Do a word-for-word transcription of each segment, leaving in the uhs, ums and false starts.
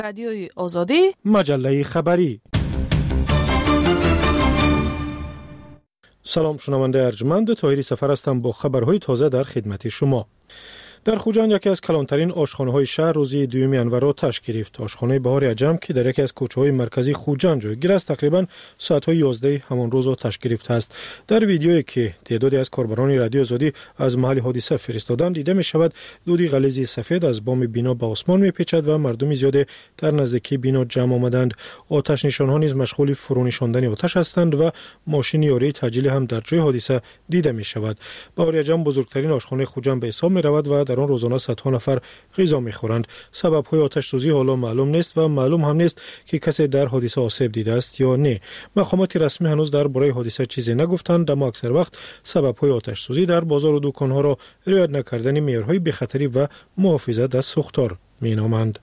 رادیوی آزادی، مجله خبری. سلام شنونده ارجمند، طاهری سفر هستم با خبرهای تازه در خدمت شما. در خوجان یکی از کلانترین آشخانه‌های شهر روزی دوم ینور آتش گرفت. آشخانه بهار عجم که در یکی از کوچه‌های مرکزی خوجان جایگیر است تقریباً ساعت‌های یازده همان روز آتش گرفته است. در ویدیویی که تعدادی از کاربران رادیو آزادی از محل حادثه فرستادند دیده می‌شود دودی غلیظ سفید از بام بنا به آسمان می‌پیچد و مردم زیاد در نزدیکی بنا جمع آمدند. آتش نشان‌ها نیز مشغول فرونشاندن آتش هستند و ماشین یاری تعجیلی هم در جای حادثه دیده می‌شود. بهار عجم بزرگترین آشخانه خوجان به حساب می‌رود و در آن روزانه صدها نفر غذا می‌خورند. سبب‌های آتش سوزی حالا معلوم نیست و معلوم هم نیست که کسی در حادثه آسیب دیده است یا نه. مقامات رسمی هنوز درباره حادثه چیزی نگفتند، اما اکثر وقت سبب‌های آتش سوزی در بازار و دکان‌ها را رعایت نکردن معیارهای بی‌خطری و محافظت از سوختار می‌نامند.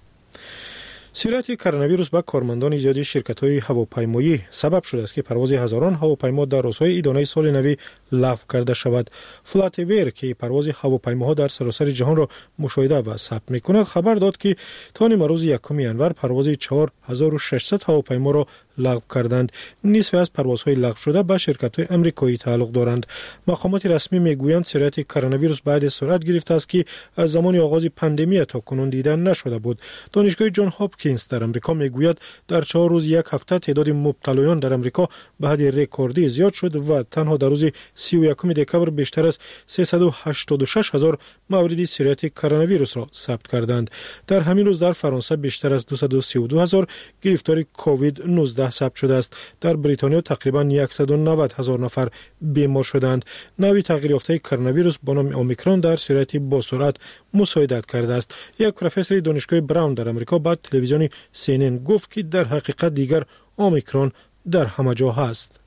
سرایت کرونا ویروس به کارمندان زیادی شرکت‌های هواپیمایی سبب شده است که پرواز هزاران هواپیما در روزهای ادانه سال نوی لغو کرده شود. فلاتویر که پرواز هواپیماها در سراسر جهان را مشاهده و ثبت می‌کند خبر داد که تا روز یکم ینور پرواز چهار هزار و ششصد هواپیما را لغو کردند. نصف از پروازهای لغو شده به شرکت‌های آمریکایی تعلق دارند. مقامات رسمی میگویند سرایت کرونا ویروس بعد سرعت گرفته است که از زمان آغاز پاندمی تا کنون دیده نشده بود. دانشگاه جان هاپکینز در آمریکا میگوید در چهار روز یک هفته تعداد مبتلایان در آمریکا به حد رکوردی زیاد شد و تنها در روز سی و یکم دکبر بیشتر از سیصد و هشتاد و شش هزار مورد سرایت کرونا ویروس را ثبت کردند. در همین روز در فرانسه بیشتر از دویست و سی و دو هزار گرفتار کووید نوزده ثبت شده است. در بریتانیا تقریبا صد و نود هزار نفر بیمار شدند. نوع تغییر یافته کرونا ویروس با نام اومیکرون در سرعت با سرعت مساعدت کرده است. یک پروفسور دانشگاه براون در آمریکا با تلویزیون سی ان ان گفت که در حقیقت دیگر اومیکرون در همه جا هست.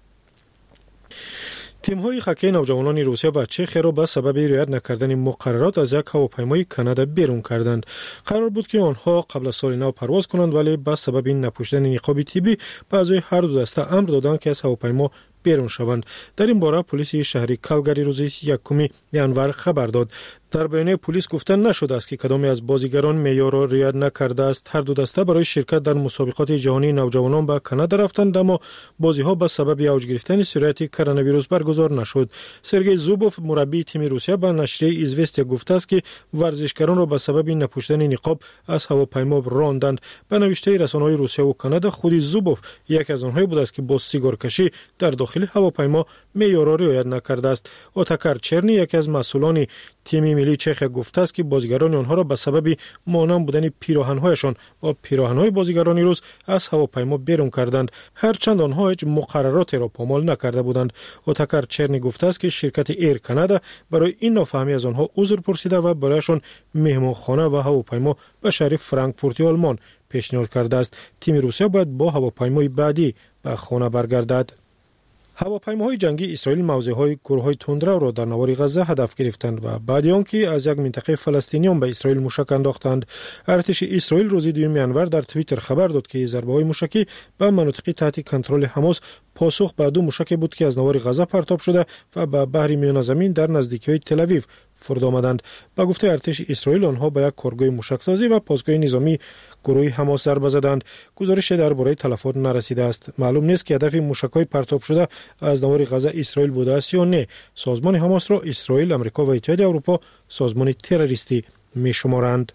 تیم‌های هاکی نوجوانان روسیه و چخیا را به سبب رعایت نکردن مقررات از یک هواپیمای کانادا بیرون کردند. قرار بود که آنها قبل از سال نو پرواز کنند ولی به سبب نپوشیدن نقاب طبی به اعضای هر دو دسته امر دادند که از هواپیما بیرون شوند. در این باره پلیس شهری کالگاری روز یکم ینور خبر داد. در بیانیه پلیس گفته نشده است که کدامی از بازیگران معیار را رعایت نکرده است. هر دو دسته برای شرکت در مسابقات جهانی نوجوانان به کانادا رفتند اما بازی‌ها به سبب اوج گرفتن سرایت کرونا ویروس برگزار نشد. سرگئی زوبوف مربی تیم روسیه به نشریه ایزوستیا گفته است که ورزشکاران را به سبب نپوشیدن نقاب از هواپیما راندند. به نوشته رسانه‌های روسیه و کانادا خود زوبوف یک از آنها بود است که با سیگار کشی در داخل هواپیما معیار را رعایت نکرده است. اوتاکار چرنی یک از مسئولان تیم ملی چخیا گفته است که بازیگران آنها را به سبب مانند بودن پیراهن‌هایشان و پیراهن‌های بازیگران روس از هواپیما بیرون کردند، هرچند آنها هیچ مقرراتی را پامال نکرده بودند. اوتاکار چرنی گفته است که شرکت ایر کانادا برای این نافهمی از آنها عذر پرسیده و برایشان مهمانخانه و هواپیما به شهر فرانکفورت آلمان پیشنهاد کرده است. تیم روسیه باید با هواپیمای بعدی به خانه برگردد. هواپیماهای جنگی اسرائیل موضع‌های گروه‌های تندرو را در نوار غزه هدف گرفتند و بعد آنکه از یک منطقه فلسطینیان به اسرائیل موشک انداختند. ارتش اسرائیل روز دوم ینور در توییتر خبر داد که ضربه‌های موشکی به مناطق تحت کنترل حماس پاسخ به دو موشک بود که از نوار غزه پرتاب شده و به بحر میان زمین در نزدیکی‌های تل‌آویو فرود آمدند. با گفته ارتش اسرائیل آنها به یک کارگاه موشکسازی و پاسگاه نظامی گروه حماس ضربه زدند. گزارش درباره تلفات نرسیده است. معلوم نیست که هدف موشک‌های پرتاب شده از نوار غزه اسرائیل بوده است یا نه. سازمان حماس را اسرائیل، آمریکا و اتحادیه اروپا سازمان تروریستی می‌شمارند.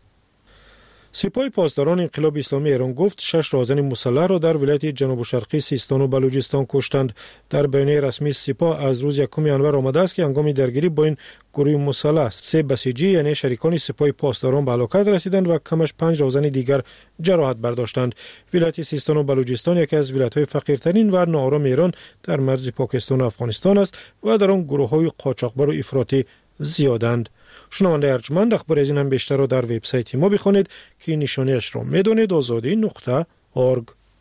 سپاه پاسداران انقلاب اسلامی ایران گفت شش راهزن مسلح را در ولایت جنوب شرقی سیستان و بلوچستان کشتند. در بیانیه رسمی سپاه از روز یکم ینور آمده است که هنگام درگیری با این گروه مسلح سه بسیجی یعنی شریکان سپاه پاسداران به هلاکت رسیدند و کمش پنج راهزن دیگر جراحت برداشتند. ولایت سیستان و بلوچستان یکی از ولایت‌های فقیرترین و ناآرام ایران در مرز پاکستان و افغانستان است و در آن گروه‌های قاچاقبر و افراطی زیادند. شنونده ارجمند، اخبار از این هم بیشتر را در وبسایت ما بخوانید که نشانیش را میدانید آزادی نقطه اورگ.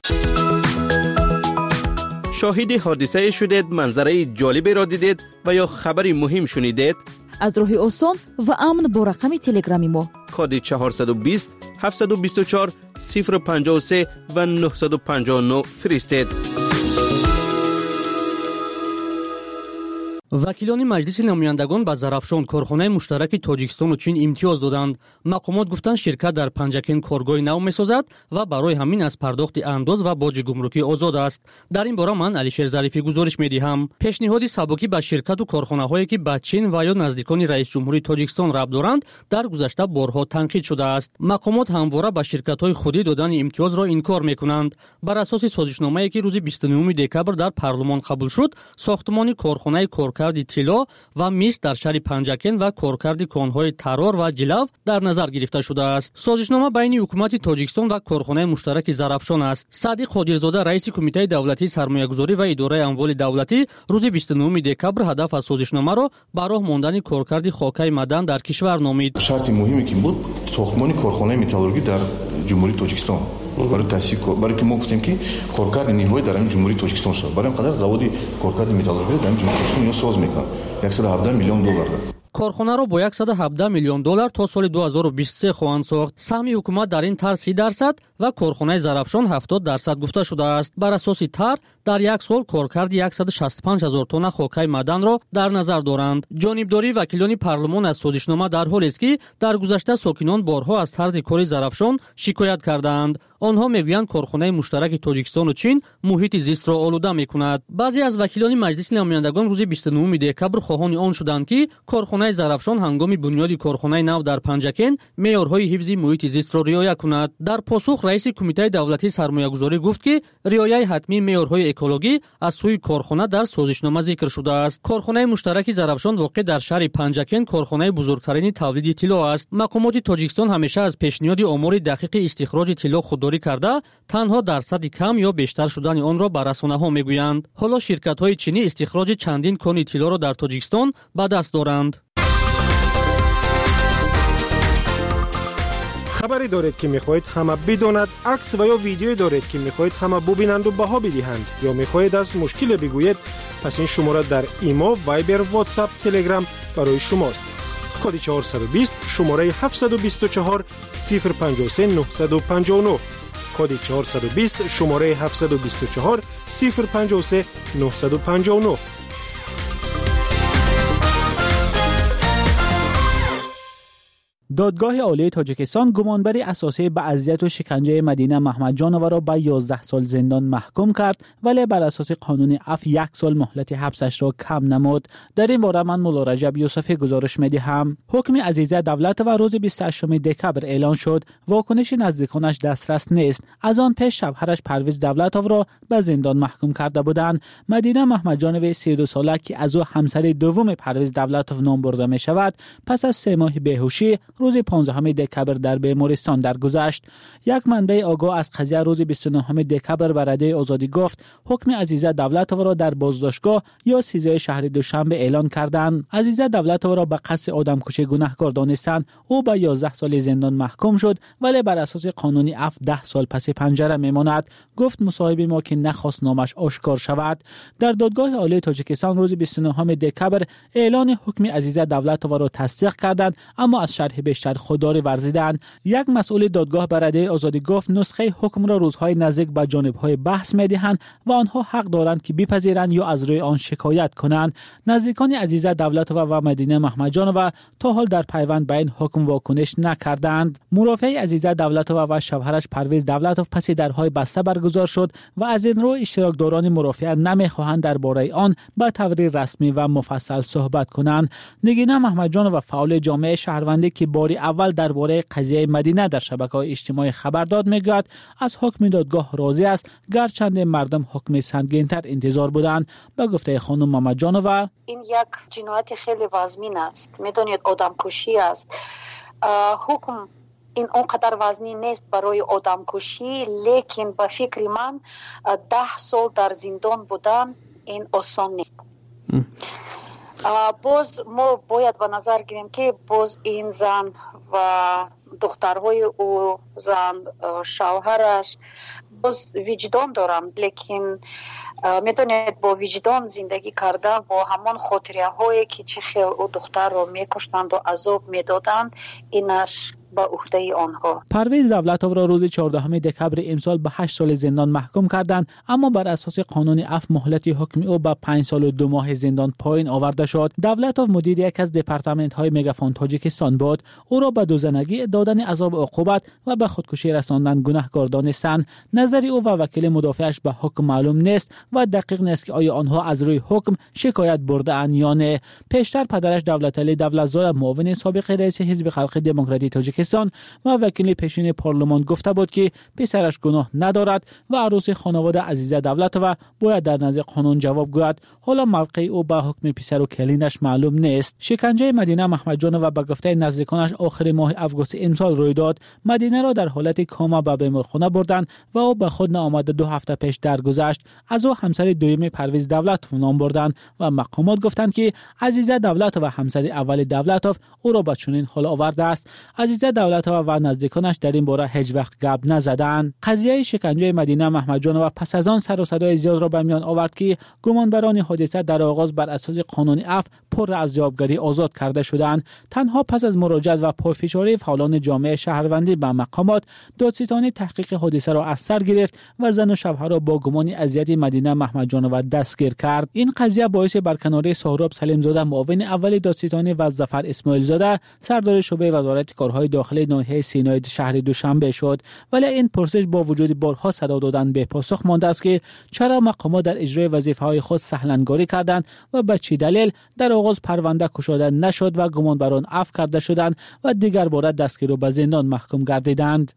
شاهد حادثه شدید، منظره جالبی را دیدید و یا خبری مهم شنیدید؟ از راه آسان و امن با رقم تلگرامی ما کد چهارصد و بیست هفتصد و بیست و چهار صفر پنجاه و سه و نهصد و پنجاه و نه فرستید. вакилони маҷлиси намояндагон ба Зарафшон корхонаи муштараки Тоҷикистону Чин имтиёз доданд. мақомот гуфтанд ширкат дар Панҷакен коргоҳи нав месозад ва барои ҳамин аз пардохти андоз ва боҷи гумрукӣ озод аст. дар ин бора ман Алишер Зарифӣ гузориш медиҳам. пешниҳоди сабукӣ ба ширкату корхонаҳое ки ба Чин ва ё наздикони раисҷумҳурии Тоҷикистон рабт доранд дар гузашта борҳо танқид шудааст. мақомот ҳамвора ба ширкатҳои худӣ додани имтиёзро инкор мекунанд. бар асоси созишномае ки рӯзи бисту нӯюми декабр дар парлумон қабул шуд, сохтмони корхонаи коркарди тилло ва мис дар шаҳри Панҷакен ва коркарди конҳои Тарор ва Ҷилав дар назар гирифта шудааст. созишнома байни ҳукумати Тоҷикистон ва корхонаи муштараки Зарафшон аст. Садиқ Қодирзода, раиси кумитаи давлатии сармоягузорӣ ва идораи амволи давлатӣ, рӯзи бисту нӯюми декабр ҳадаф аз созишномаро ба роҳ мондани коркарди хокаи мадан дар кишвар номид. шарти муҳиме ки буд сохтмони корхонаи металлургӣ дар ҷумҳурии Тоҷикистон барои таъсис, барои ки мо гуфтем ки коркарди ниҳоӣ дар ин ҷумҳурии Тоҷикистон шуд. Барои ин қадар заводи коркарди металлургӣ дар ин ҷумҳурии Тоҷикистон ё соз мекунад яксад ҳабдаҳ миллион доллар. корхонаро бо яксад ҳабдаҳ миллион доллар то соли ду ҳазору бисту се хоҳанд сохт. саҳми ҳукумат дар ин тар си дарсад ва корхонаи Зарафшон ҳафтод дарсад гуфта шудааст. бар асоси тар дар як сол коркарди яксаду шасту панҷ ҳазор тонна хокаи маданро дар назар доранд. ҷонибдории вакилони парлумон аз созишнома дар ҳолест ки дар гузашта сокинон борҳо аз тарзи кори Зарафшон шикоят кардаанд. онҳо мегӯянд корхонаи муштараки Тоҷикистону Чин муҳити зистро олуда мекунад. баъзе аз вакилони маҷлиси намояндагон рӯзи бисту нӯюми декабр хоҳони он шуданд ки корхонаи Зарафшон ҳангоми бунёди корхонаи нав дар Панҷакен меъёрҳои ҳифзи муҳити зистро риоя кунад. дар посух раиси кумитаи давлатии сармоягузорӣ гуфт ки риояи ҳатмии меъёрҳои экологӣ аз сӯи корхона дар созишнома зикр шудааст. корхонаи муштараки Зарафшон воқеъ дар шаҳри Панҷакен корхонаи бузургтарини тавлиди тилло аст. мақомоти Тоҷикистон ҳамеша аз пешниҳоди омори дақиқи истихроҷи тилло худдорӣ карда, танҳо дарсади кам ё бештар шудани онро ба расонаҳо мегӯянд. ҳоло ширкатҳои чинӣ истихроҷи чандин кони тиллоро дар Тоҷикистон ба даст доранд. хабаре доред ки мехоҳед ҳама бидонад, акс ва ё видеое доред ки мехоҳед ҳама бубинанду баҳо бидиҳанд ё мехоҳед аз мушкиле бигӯед, пас ин шумора дар имо, вайбер, ватсап, телеграм барои шумост. коди чаҳорсаду бист шумораи ҳафтсаду бисту чаҳор сифр панҷоҳ се нуҳсаду панҷоҳ нӯҳ коди чаҳорсаду бист шумораи ҳафтсаду бисту чаҳор сифр панҷоҳ се нуҳсаду панҷоҳ нӯҳ. دادگاه عالی تاجیکستان گمانبری اساسی به اذیت و شکنجه مدینه محمدجانова را به یازده سال زندان محکوم کرد، ولی بر اساس قانون عفو یک سال مهلت حبسش را کم نمود. در این باره من مولا رجب یوسفی گزارش میدهم. حکم عزیزه دولتova روز بیست و هشتم دکبر اعلان شد. واکنش نزدیکانش دسترس نیست. از آن پیش شوهرش پرویز دولتov را به زندان محکوم کرده بودند. مدینه محمدجانova سی و دو ساله که از او همسر دوم پرویز دولتov نام برده می شود، پس از سه ماه بیهوشی روز پانزدهم دکبر در بیمارستان درگذشت. یک منبع آگاه از قضیه روز بیست و نهم دکبر به رادیوی آزادی گفت حکم عزیزه دولتov را در بازداشتگاه یا سیزده شهر دوشنبه اعلان کردند. عزیزه دولتov را به قصد آدمکشی گناهکار دانستند. او به یازده سال زندان محکوم شد، ولی بر اساس قانونی عفو ده سال پس پنجره میماند. گفت مصاحب ما که نخواست نامش آشکار شود. در دادگاه عالی تاجیکستان روز بیست و نهم دکبر اعلان حکم عزیزه دولتov را تصدیق کردند، اما از شرح بیشتر خودداری ورزیدند. یک مسئول دادگاه به رادیوی آزادی گفت نسخه حکم را روزهای نزدیک به جانبهای بحث میدهند و آنها حق دارند که بپذیرند یا از روی آن شکایت کنند. نزدیکان عزیزه دولتov و مدینه محمدجانova تا حال در پیوند به این حکم واکنش نکردند. مرافع عزیزه دولتov و شوهرش پرویز دولتov پس درهای بسته برگزار شد و از این رو اشتراکداران مرافعه نمیخواهند درباره آن به طور رسمی و مفصل صحبت کنند. نگینه محمدجانova فعال جامعه شهروندی که باری اول درباره قضیه مدینه در شبکه‌های اجتماعی خبر داد میگوید از حکم دادگاه راضی است، گرچند مردم حکم سنگین‌تر انتظار بودند. به گفته خانم محمدجانova این یک جنایت خیلی وزمین است، میدونید آدمکشی است. حکم این اونقدر وزنی نیست برای آدمکشی، لیکن به فکر من ده سال در زندان بودن این آسان نیست. باز ما باید به نظر گیریم که باز این زن و دخترهای او، زن شوهرش باز وجدان دارند، لیکن میدونید با وجدان زندگی کردن با همان خاطره هایی که چه خیلی او دختر رو میکشتند و عذاب میدادند، اینش به عهده آنها. پرویز دولتوف را روز چهاردهم دکمبر امسال به هشت سال زندان محکوم کردند، اما بر اساس قانون عفو مهلت حکم او به پنج سال و دو ماه زندان پایین آورده شد. دولتوف مدیر یک از دپارتمنت های مگافون تاجیکستان بود. او را به دوزنگی، دادن عذاب عقوبت و به خودکشی رساندن گناهکار دانستند. نظر او و وکیل مدافعش به حکم معلوم نیست و دقیق نیست که آیا آنها از روی حکم شکایت برده اند یا نه. پیشتر پدرش دولتعلی دولتزاد، معاون سابق رئیس حزب خلق دموکراتیک تاجیکستان و وکیل پیشین پارلمان گفته بود که پسرش گناه ندارد و عروس خانواده عزیزه دولتوف باید در نزد قانون جواب گوید. حالا موقع او به حکم پسر و کلینش معلوم نیست. شکنجه مدینه محمدجانова به گفته نزدیکانش آخر ماه آگوست امسال روی داد. مدینه را در حالت کاما به بیمارخانه بردند و او به خود نآمده دو هفته پیش درگذشت. از او همسر دوم پرویز دولتوف نام بردند و مقامات گفتند که عزیزه دولتوف و همسر اول دولتوف او را به چنین حال آورده است. عزیزه دولتوف و نزدیکانش در این باره هیچ وقت گپ نزدند. قضیه شکنجه مدینه محمدجانova پس از آن سر و صدای زیاد را به میان آورد که گمانبران حادثه در آغاز بر اساس قانون عفو پر از جوابگری آزاد کرده شدند. تنها پس از مراجعت و پافشاری فعالان جامعه شهروندی به مقامات، دادستانی تحقیق حادثه را از سر گرفت و زن و شوهر را با گمان اذیت مدینه محمدجانova دستگیر کرد. این قضیه باعث برکناری سهراب سلیمزاده، معاون اول دادستانی و ظفر اسماعیل زاده، سردار شعبه وزارت کارهای داخلی ناحیه سینای شهر دوشنبه شد. ولی این پرسش با وجود بارها صدا دادن به پاسخ مانده است که چرا مقامات در اجرای وظیفه‌های خود سهلنگاری کردند و به چه دلیل در آغاز پرونده گشوده نشد و گمانبران عفو کرده شدند و دیگر بار دستگیر و به زندان محکوم گردیدند.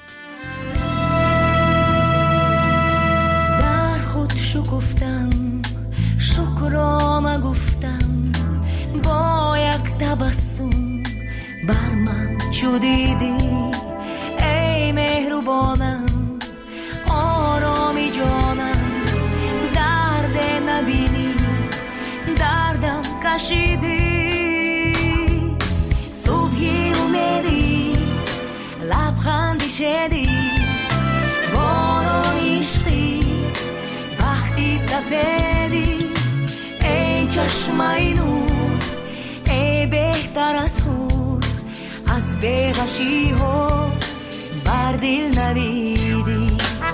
در خود شکفتم، شکرانه گفتم، با یک تبسم بر من چو دیدی ای مهربانم، آرامی جانم، درد نبینی دردم کشیدی، صبحی اومدی لبخندی شدی، باران عشقی بختی سفیدی، ای چشمای نور، ای بهتر از هور، از بیغشی ها بر دل نویدی.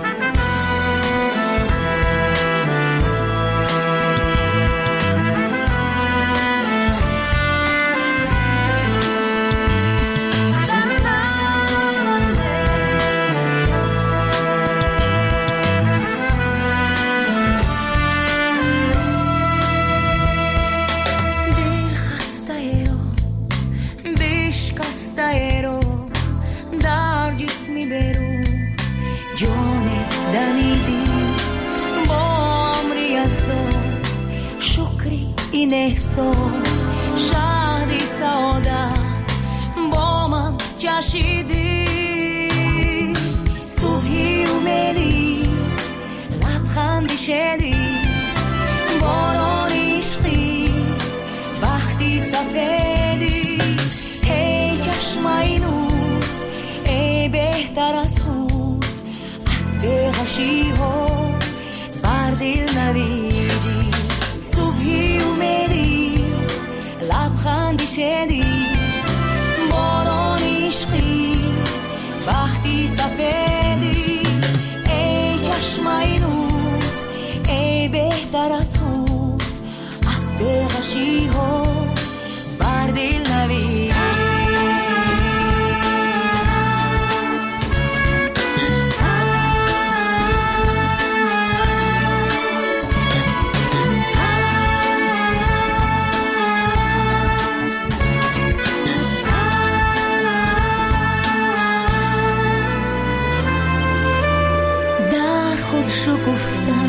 این احساس شادی سعادت با من جشیدی، صبحی اومدی لبخندی شدی، باران عشقی بختی سفیدی، ای چشمای نور، ای بهتر از هور، از بیغشی ها بر دل نویدی، صبحی اومدی لبخندی شدی، باران عشقی بختی سفیدی، ای چشمای نور، ای بهتر از هور، از بیغشی ها بر دل نویدی. شکفتم،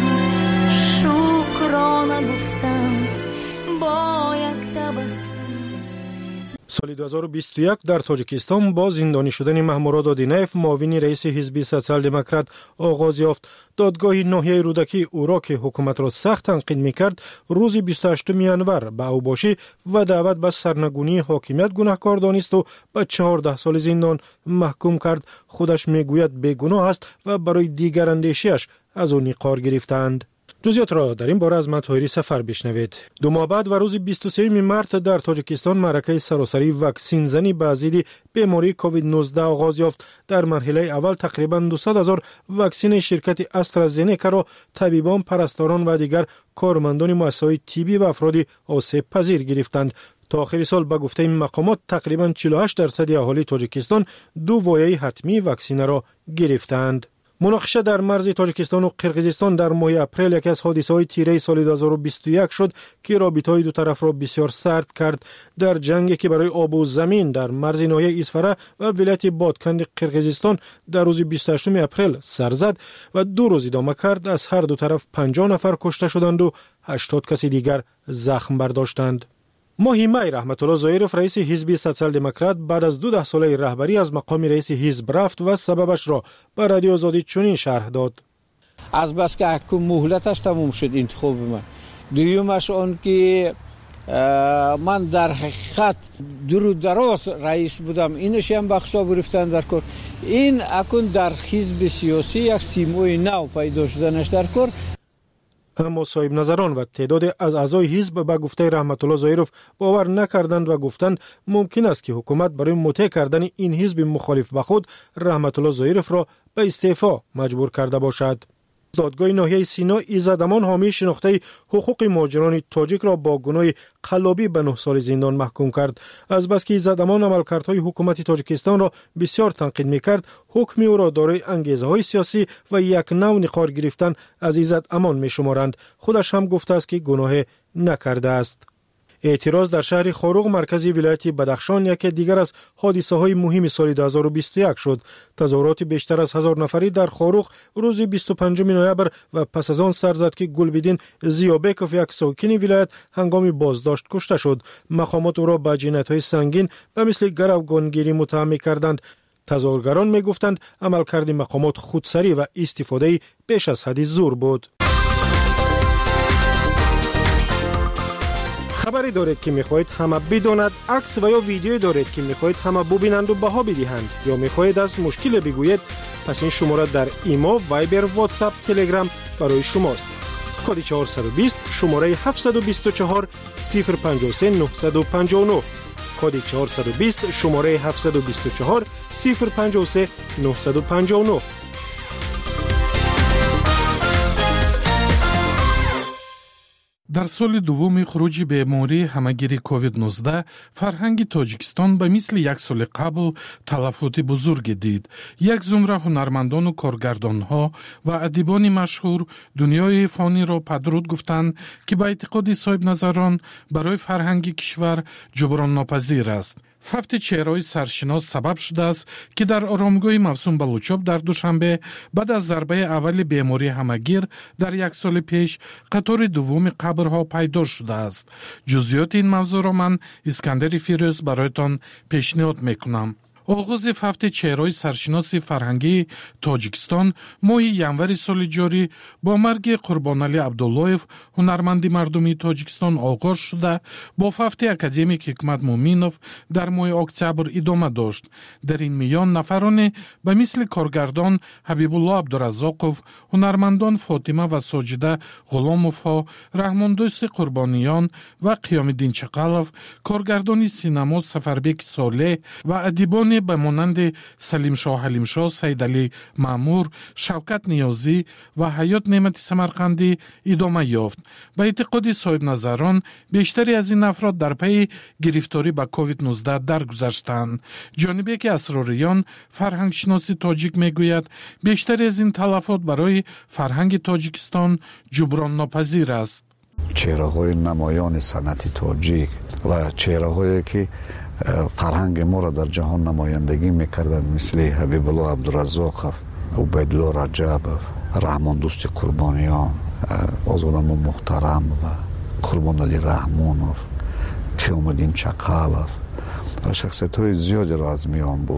شکرانه گفتم، با یک تبسم. سال دو هزار و بیست و یک در تاجیکستان با زندانی شدن مهموراد آدینایف، معاون رئیس حزب سوسیال دموکرات، آغاز یافت. دادگاه ناحیه رودکی او را که حکومت را سخت تنقید می‌کرد، روز بیست و هشتم ژانویه به اوباشی و دعوت به سرنگونی حاکمیت گناهکار دانست و به چهارده سال زندان محکوم کرد. خودش میگوید بیگناه است و برای دیگر اندیشه‌اش از او نقار گرفتند. جزئیات را در این باره از مطاهری سفر بشنوید. دو ماه بعد و روز بیست و سوم مارس در تاجیکستان معرکه سراسری واکسین زنی به ضد بیماری کووید نوزده آغاز یافت. در مرحله اول تقریباً دویست هزار واکسن شرکت استرازنیکا را طبیبان، پرستاران و دیگر کارمندان مؤسسه‌های طبی و افراد آسیب پذیر گرفتند. تا آخر سال به گفته این مقامات تقریباً چهل و هشت درصد اهالی تاجیکستان دو وایه حتمی واکسن را گرفتند. مناقشه در مرز تاجیکستان و قرقیزستان در ماه اپریل یکی از حادثه‌های تیره سال دو هزار و بیست و یک شد که رابطه‌های دو طرف را بسیار سرد کرد. در جنگی که برای آب و زمین در مرز ناحیه ایسفره و ولایت بادکند قرقیزستان در روز بیست و هشتم اپریل سر زد و دو روز ادامه کرد، از هر دو طرف پنجاه نفر کشته شدند و هشتاد کسی دیگر زخم برداشتند. ماهی می رحمت الله ظاهرов رئیس حزب سوسیال دموکرات بعد از دو ده ساله رهبری از مقام رئیس حزب رفت و سببش را به رادیو آزادی چنین شرح داد. از بس که حکم مهلتش تموم شد انتخاب من. دویمش آن که من در حقیقت درو دراز رئیس بودم، اینش هم بخشا گرفتن در کار. این اکن در حزب سیاسی یک سیمای نو پیدا شدنش در کار. اما صاحب نظران و تعداد از اعضای حزب به گفته رحمت الله ظاهرов باور نکردند و گفتند ممکن است که حکومت برای مطیع کردن این حزب مخالف به خود رحمت الله ظاهرov را به استعفا مجبور کرده باشد. دادگاه ناحیه سینا ایزدمان حامی شناخته حقوق مهاجران تاجیک را با گناه قلابی به نه سال زندان محکوم کرد. از بس که ایزدمان عملکردهای حکومت تاجیکستان را بسیار تنقید می‌کرد، حکم او را دارای انگیزه‌های سیاسی و یک نوع نقار گرفتن از ایزدمان می‌شمارند. خودش هم گفته است که گناه نکرده است. اعتراض در شهر خاروق مرکزی ولایت بدخشان یکی دیگر از حادثه های مهم سال دو هزار و بیست و یک شد. تظاهرات بیشتر از هزار نفری در خاروق روز بیست و پنجم نوامبر و پس از آن سر زد که گلبدین زیابکوف یک ساکن ولایت هنگام بازداشت کشته شد. مقامات او را به جنایت‌های سنگین و مثل گروگانگیری متهم کردند. تظاهرگران میگفتند عملکرد مقامات خودسری و استفاده بیش از حد زور بود. خبری دارید که میخواهید همه بداند، عکس و یا ویدیویی دارید که میخواهید همه ببینند و بها بدهند، یا میخواهید از مشکل بگویید، پس این شماره در ایما، وایبر، واتساپ، تلگرام برای شماست. کد چهارصد و بیست شماره هفتصد و بیست و چهار صفر پنجاه و سه نهصد و پنجاه و نه. کد چهارصد و بیست شماره هفتصد و بیست و چهار صفر پنجاه و سه نهصد و پنجاه و نه. در سال دوم خروج بیماری همگیری کووید نوزده فرهنگ تاجیکستان به مثل یک سال قبل تلفات بزرگ دید. یک زمره هنرمندان و کارگردانها و ادیبان مشهور دنیای فانی را پدرود گفتند که به اعتقاد صاحب نظران برای فرهنگ کشور جبران ناپذیر است. فوت چهره‌های سرشناس سبب شده است که در آرامگاه موسوم بلوچاب در دوشنبه بعد از ضربه اول بیماری همگیر در یک سال پیش قطار دوم قبرها پیدا شده است. جزئیات این موضوع را من اسکندر فیروز برایتان پیشنهاد میکنم. آغاز فوت چهره‌های سرشناس فرهنگی تاجیکستان ماه ینور سال جاری با مرگ قربانعلی عبداللهیف هنرمند مردمی تاجیکستان آغاز شده، با فوت اکادمیک حکمت مومینوف در ماه اکتبر ادامه داشت. در این میان نفران به مثل کارگردان حبیب الله عبدالرزاقوف، هنرمندان فاطمه و ساجده غلاموفها، رحماندوست قربانیان و قیام الدین چقلوف، کارگردان سینما سفربک صالح و ادیبان به مانند سلیم شاه حلیم شاه، سید علی مامور، شوکت نیازی و حیات نعمت سمرقندی ادامه یافت. به اعتقاد صاحب نظران بیشتری از این افراد در پی گرفتاری به کووید نوزده درگذشتند. جانب یک اسراریان فرهنگ شناسی تاجیک میگوید بیشتری از این تلفات برای فرهنگ تاجیکستان جبران ناپذیر است. چهره‌های نمایان صنعت تاجیک و چهره‌هایی که فرهنگ ما را در جهان نمایندگی میکردند مثل حبیب الله عبدالرزاقوف، عبیدالله رجبوف، رحمان دوست قربانیان، آزادم محترم و قربان علی رحمانوف، قیام الدین چقلوف و شخصیت های زیادی را از میان برد.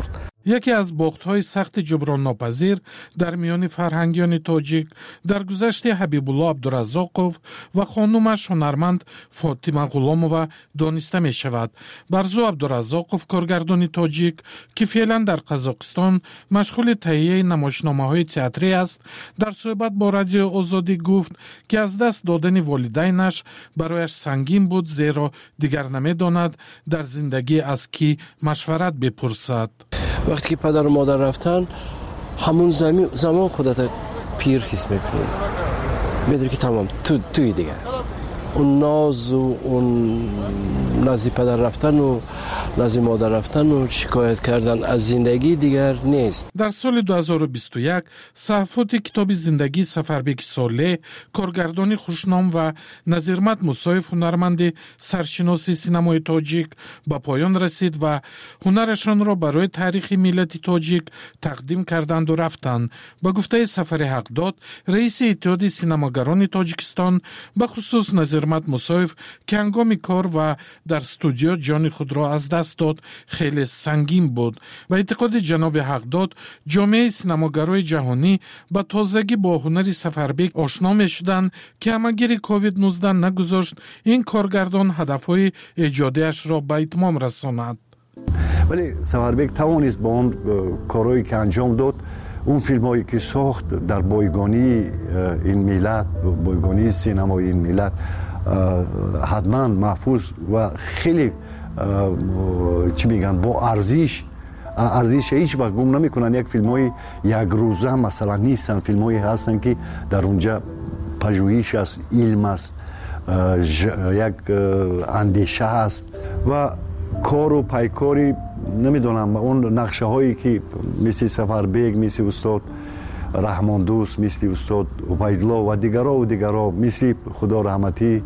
یکی از باخت‌های سخت جبران ناپذیر در میان فرهنگیان تاجیک در گذشت حبیب الله عبدالرزاقوف و خانومش هنرمند فاطمه غلامова دانسته می شود. برزو عبدالرزاقوف کارگردان تاجیک که فعلا در قزاقستان مشغول تهیه نمایشنامه‌های تئاتری است، در صحبت با رادیو آزادی گفت که از دست دادن والدینش برایش سنگین بود، زیرا دیگر نمی‌داند در زندگی از کی مشورت بپرسد. وقتی که پدر و مادر رفتن همون زمان زمان خودت پیر حس میکنی، میدونی که تمام تو توی دیگه اون ناز و اون نزد پدر رفتن و نزد مادر رفتن و شکایت کردن از زندگی دیگر نیست. در سال دو هزار و بیست و یک صحافت کتاب زندگی سفربک صالح، کارگردان خوشنام و نظیرمت موسایف هنرمند سرشناسی سینمای تاجیک به پایان رسید و هنرشان را برای تاریخ ملت تاجیک تقدیم کردند و رفتند. با گفته سفر حقداد، رئیس اتحاد سینماگران تاجیکستان، به خصوص نظیرمت موسایف که هنگام کار و در استودیو جان خود را از دست داد خیلی سنگین بود و اعتقاد جناب حقداد جامعه سینماگرای جهانی با تازگی با هنر سفربک آشنا می شدند که همگیر کووید نوزده نگذاشت این کارگردان هدفهای ایجادیش را به اتمام رساند. ولی سفربک توانست با اون کارهایی که انجام داد، اون فیلم هایی که ساخت در بایگانی این ملت، بایگانی سینمای این ملت حتما محفوظ و خیلی چی میگن با ارزش ارزش هیچ وقت گم نمیکنن. یک فیلم های یک روزه مثلا نیستن، فیلم هایی هستن که در اونجا پژوهش است، علم است، یک اندیشه است و کار و پیکاری نمیدونم اون نقشه هایی که مثل سفربک، مثل استاد رحمان دوست، مثل استاد عبیدالله و دیگرها و دیگرها، مثل خدا رحمتی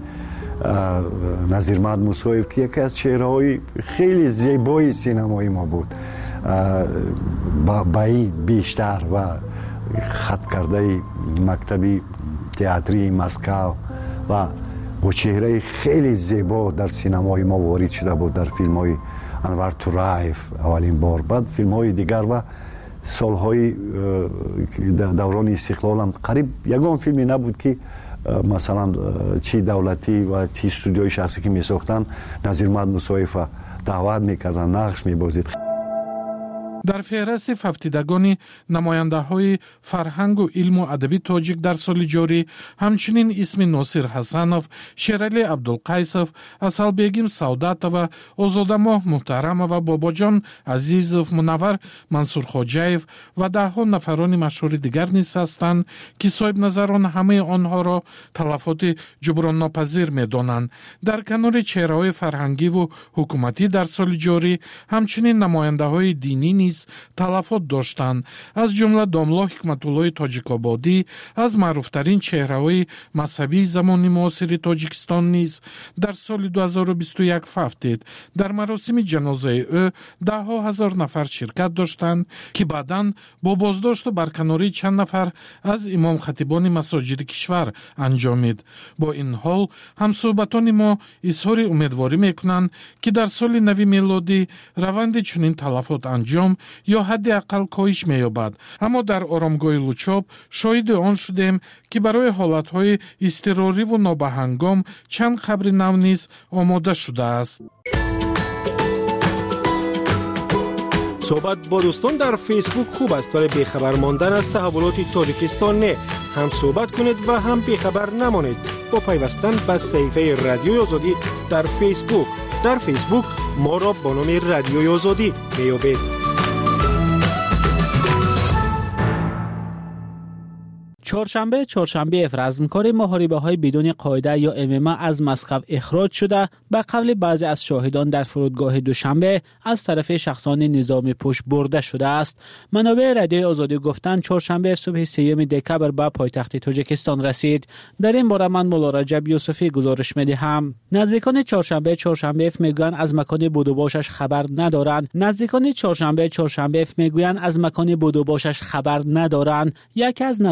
نظیرمت موسایف که یکی از چهره‌های خیلی زیبای سینمای ما بود، با بیشتر و خط کرده مکتبی تئاتری مسکو و با چهره خیلی زیبا در سینمای ما وارد شده بود، در فیلم های انور تورایف اولین بار، بعد فیلم های دیگر و سالهای دوران استقلال هم قریب یگان فیلمی نبود که مثلا چی دولتی و چی استودیوی شخصی که می ساختن نظیرمت موسایف دعوت میکردن، نقش میبازید. در فهرست هفتیدگان نماینده های فرهنگ و علم و ادبی تاجیک در سال جاری همچنین اسم ناصر حسنوف، شیرعلی عبدالقیسوف، اسلبگیم سعادتова، آزادماه محترمова، باباجان عزیزوف، منور منصور خواجه‌ایف و ده ها نفران مشهور دیگر نیز هستند که صاحب نظران همه آنها را تلفات جبران ناپذیر می‌دانند. در کنار چهره‌های فرهنگی و حکومتی در سال جاری همچنین نماینده های دینی نیز تلفات داشتند، از جمله داملا حکمت‌الله تاجیک‌آبادی، از معروفترین چهره‌های مذهبی زمان معاصر تاجیکستان نیز در سال دو هزار و بیست و یک فوتید. در مراسم جنازه او ده ها هزار نفر شرکت داشتند که بعداً با بازداشت و برکناری چند نفر از امام خطیبان مساجد کشور انجامید. با این حال همصحبتان ما اظهار امیدواری میکنند که در سال نو میلادی روند چنین تلفات انجام یا حداقل کاهش می‌یابد. اما در آرامگاه لوچاب شاهد آن شدیم که برای حالت‌های اضطراری و نابهنگام چند خبر نو نیز آماده شده است. صحبت با دوستان در فیسبوک خوب است، ولی بیخبر ماندن از تحولات تاجیکستان نه. هم صحبت کنید و هم بیخبر نمانید با پیوستن به صفحه رادیوی آزادی در فیسبوک. در فیسبوک ما را با نام رادیوی آزادی میابید. چهارشنبه چهارشنبه رزمکار محاربه های بدون قاعده یا ام ام ا از مسقط اخراج شده به قول بعضی از شاهدان در فرودگاه دوشنبه از طرف شخصان نظام پشت برده شده است. منابع رادیوی آزادی گفتند چهارشنبه صبح سوم دکبر به پایتخت تاجیکستان رسید. در این باره من مولا رجب یوسفی گزارش میدهم. نزدیکان چهارشنبه چهارشنبه میگویند از مکان بودوباشش خبر ندارند. نزدیکان چهارشنبه چهارشنبه میگویند از مکان بودوباشش خبر ندارند. یکی از نزدیکانش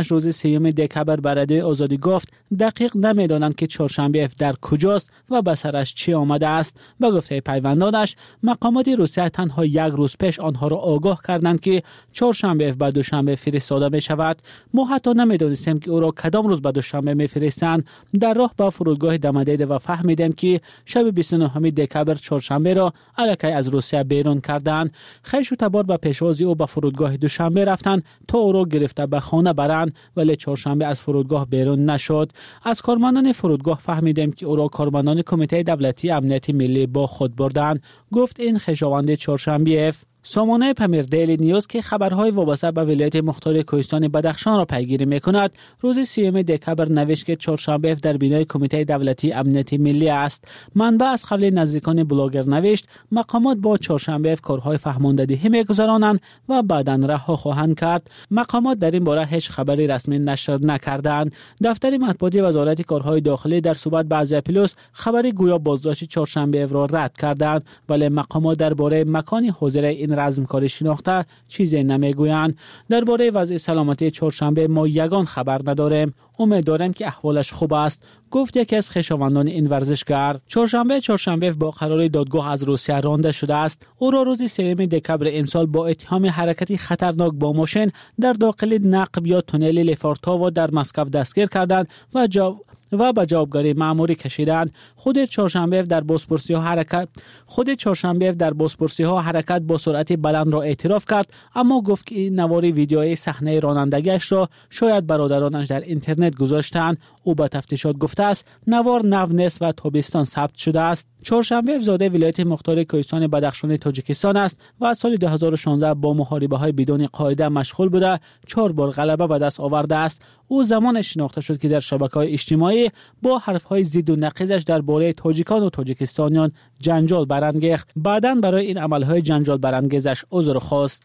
خودش روز سیوم دکبر به رادیوی آزادی گفت دقیق نمیدانند که چهارشنبه اف در کجاست و به سرش چی آمده است. به گفته پیوندانش مقامات روسیه تنها یک روز پیش آنها را آگاه کردند که چهارشنبه اف به دوشنبه فرستاده می شود. ما حتی نمیدانستیم که او را کدام روز به دوشنبه میفرستند. در راه به فرودگاه دم دیده و فهمیدیم که شب بیست و نهم دکبر چهارشنبه را الکی از روسیه بیرون کردند. خویش و تبار به پیشوازی او به فرودگاه دوشنبه رفتند تا او را گرفته به خانه برند، ولی چهارشنبه از فرودگاه بیرون نشد. از کارمندان فرودگاه فهمیدیم که او را کارمندان کمیته دولتی امنیت ملی با خود بردند، گفت این خویشاوند چهارشنبه اف. سامانه پمیر دیلی نیوز که خبرهای وابسته به ولایت مختار کوهستان بدخشان را پیگیری می‌کند، روز سیوم دکبر نوشت که چهارشنبه در بینای کمیته دولتی امنیت ملی است. منبع از قبل نزدیکان بلاگر نوشت مقامات با چهارشنبه کارهای فهماندهی می‌گذرانند و بعداً رها خواهند کرد. مقامات در این باره هیچ خبری رسمی نشر نکردند. دفتر مطبوعاتی وزارت کارهای داخلی در صحبت با ازیا پلوس خبری گویا بازداشت چهارشنبه را رد کردند، ولی مقامات درباره مکان حاضر این رزمکاری شناخته چیزی نمیگویند. درباره وضع سلامتی چهارشنبه ما یگان خبر نداریم. امیدوارم که احوالش خوب است، گفت یکی از خویشاوندان این ورزشکار. چهارشنبه چهارشنبه با قرار دادگاه از روسیه رانده شده است. او را روز سوم دکبر امسال با اتهام حرکتی خطرناک با ماشین در داخل نقب یا تونل لفارتاوا در مسکو دستگیر کردند و جا و به جوابگاری مأموری کشیدند. خود چهارشنبه در بازپرسی ها حرکت خود چهارشنبه در بازپرسی ها حرکت با سرعت بلند را اعتراف کرد، اما گفت که نواری ویدیوی صحنه رانندگیش را شاید برادرانش در اینترنت گذاشتند. او با تفتیشات گفته است نوار نو نیست و تابستان ثبت شده است. چهارشنبه زاده ولایت مختار کوهستان بدخشان تاجیکستان است و از سال دو هزار و شانزده با محاربه‌های بدون قاعده مشغول بوده چهار بار غلبه به دست آورده است. او زمان شناخته شد که در شبکه‌های اجتماعی با حرف‌های ضد و نقیضش درباره تاجیکان و تاجیکستانیان جنجال برانگیخت. بعداً برای این عمل‌های جنجال برانگیزش عذر خواست.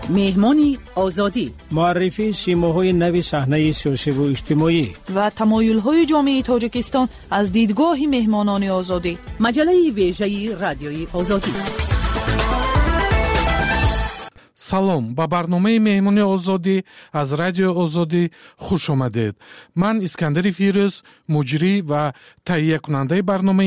مهمانی آزادی، معرفی سیماهای نوی صحنه سیاسی و اجتماعی و تمایل‌های جامعه تاجیکستان از دیدگاه مهمانان آزادی. مجله ویژه رادیوی آزادی. салом ба барномаи меҳмони озодӣ аз радиои озодӣ хуш омадед. Ман Искандари Фирӯз, муҷрӣ ва таҳиякунандаи барномаи